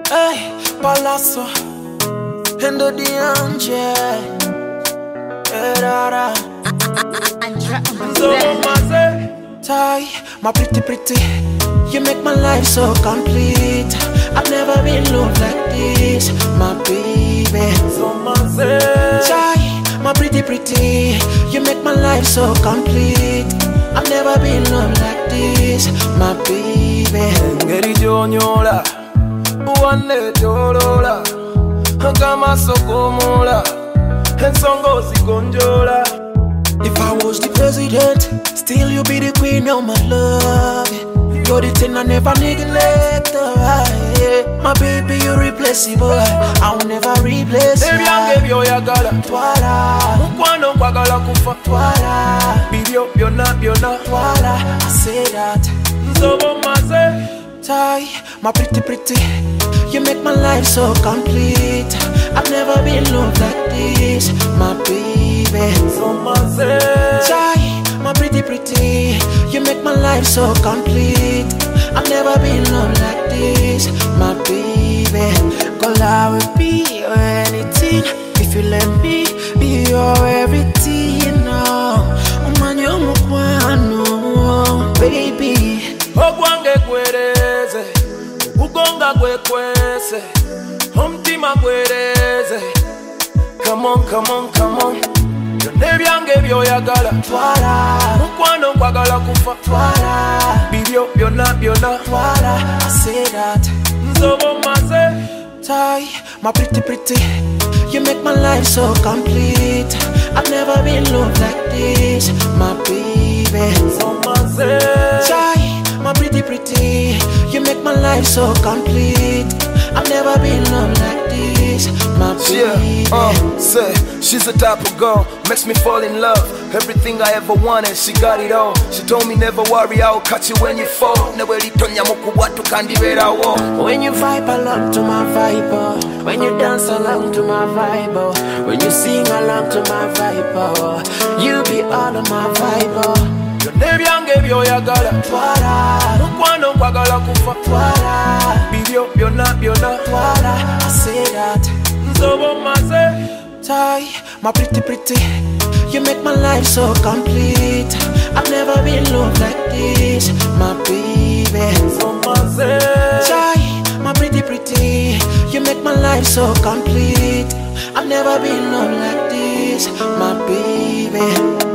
Hey, Palazzo, Hendo di Angel, Erara, Tai, my pretty, you make my life so complete. I've never been loved like this, my baby. Tai, my pretty, you make my life so complete. I've never been loved like this, my baby. Ngeri jonyola, uwane tolola, kama sokomola, ensongo zigonjola. If I was the president, still you be the queen of my love. You're the thing I never neglect. My baby, you're replaceable. I'll never replace you. Baby, I gave you your gala. Twala, Mukwano kwa gala kufa. twala, Bilyo, byona. twala. I say that. Nzobo maze. Tai, my pretty, you make my life so complete. I've never been loved like this, my baby. Zomaze. Tai, my pretty, you make my life so complete. I've never been loved like this, my baby. Girl, I will be your anything if you let me be your everything. Oh man, you're my baby. Ogwange kwereze, ugonga kwekwese, omtima kwereze. Come on. Byonna byange byoyagala. Twala, Mukwano kwagala kufa. twala, Bilyo, byona. twala. I say that. Nzobo maze. Tai, my pretty, you make my life so complete. I've never been loved like this, my baby. Zomaze. Tai, my pretty, you make my life so complete. I've never been loved like this, my baby. Say, she's the type of girl, makes me fall in love. Everything I ever wanted, she got it all. She told me never worry, I'll catch you when you fall. Never litonya mukubwatu kandiberawo. When you vibe along to my vibe, oh. When you dance along to my vibe, oh. When you sing along to my vibe, oh. You be all of my vibe, oh. Byonna byange byoyagala. Twala, Mukwano kwagala kufa. twala, Bilyo, byona. twala. I say that. Nzobo maze. Tai, my pretty, you make my life so complete. I've never been loved like this, my baby. Zomaze. Tai, my pretty, you make my life so complete. I've never been loved like this, my baby.